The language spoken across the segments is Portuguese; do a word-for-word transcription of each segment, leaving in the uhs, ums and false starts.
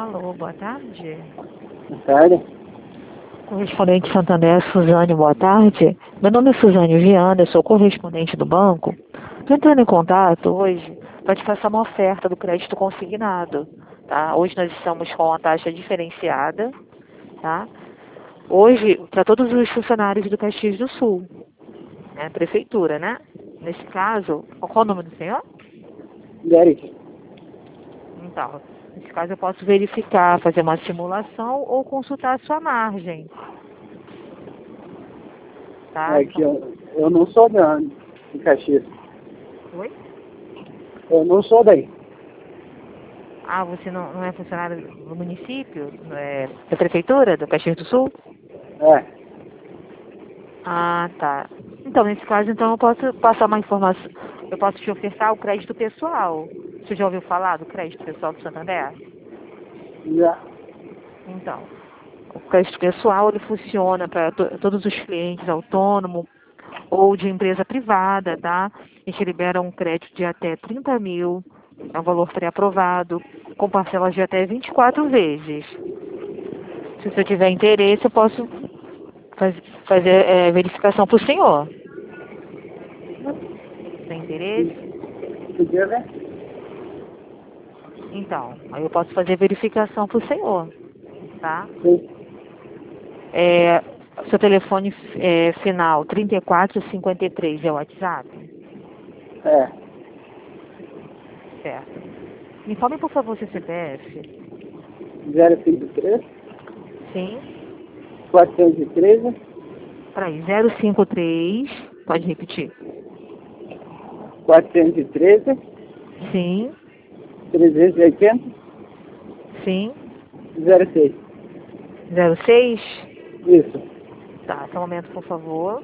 Alô, boa tarde. Boa tarde. Correspondente Santander, Suzane, boa tarde. Meu nome é Suzane Viana, eu sou correspondente do banco. Estou entrando em contato hoje para te passar uma oferta do crédito consignado. Tá? Hoje nós estamos com uma taxa diferenciada. Tá? Hoje, para todos os funcionários do Caxias do Sul. Né? Prefeitura, né? Nesse caso, qual é o nome do senhor? Derek. Então, nesse caso eu posso verificar, fazer uma simulação ou consultar a sua margem. Tá? É que eu, eu não sou da, de Caxias. Oi? Eu não sou daí. Ah, você não, não é funcionário do município? É, da prefeitura, do Caxias do Sul? É. Ah, tá. Então, nesse caso, então eu posso passar uma informação. Eu posso te ofertar o crédito pessoal. Você já ouviu falar do crédito pessoal do Santander? Já. Então, o crédito pessoal ele funciona para to todos os clientes autônomos ou de empresa privada, tá? A gente libera um crédito de até trinta mil, é um valor pré-aprovado, com parcelas de até vinte e quatro vezes. Se você tiver interesse, eu posso faz, fazer é, verificação para o senhor. Tem interesse? Podia ver? Então, aí eu posso fazer verificação para o senhor, tá? Sim. É, seu telefone é, final trinta e quatro cinquenta e três é o WhatsApp? É. Certo. Me informe, por favor, seu C P F. zero cinco três, Sim. quatrocentos e treze, Peraí, zero cinco três, pode repetir? quatrocentos e treze, Sim, trezentos e oitenta, sim. zero seis. zero seis? Isso. Tá, só um momento, por favor.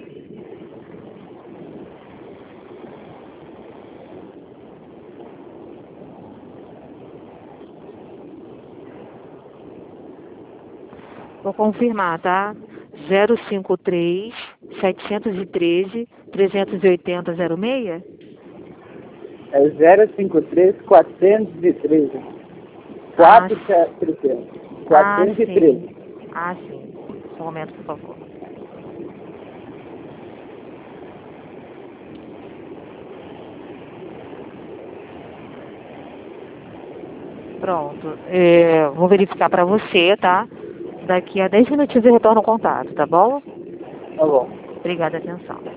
Vou confirmar, tá? zero cinco três, setecentos e treze, trezentos e oitenta, zero seis? É zero cinco três, quatrocentos e treze. Ah, quatro trezentos. ah, quatrocentos e treze. sim. Ah, sim. Só um momento, por favor. Pronto. É, vou verificar para você, tá? Daqui a dez minutinhos eu retorno o contato, tá bom? Tá bom. Obrigada, atenção.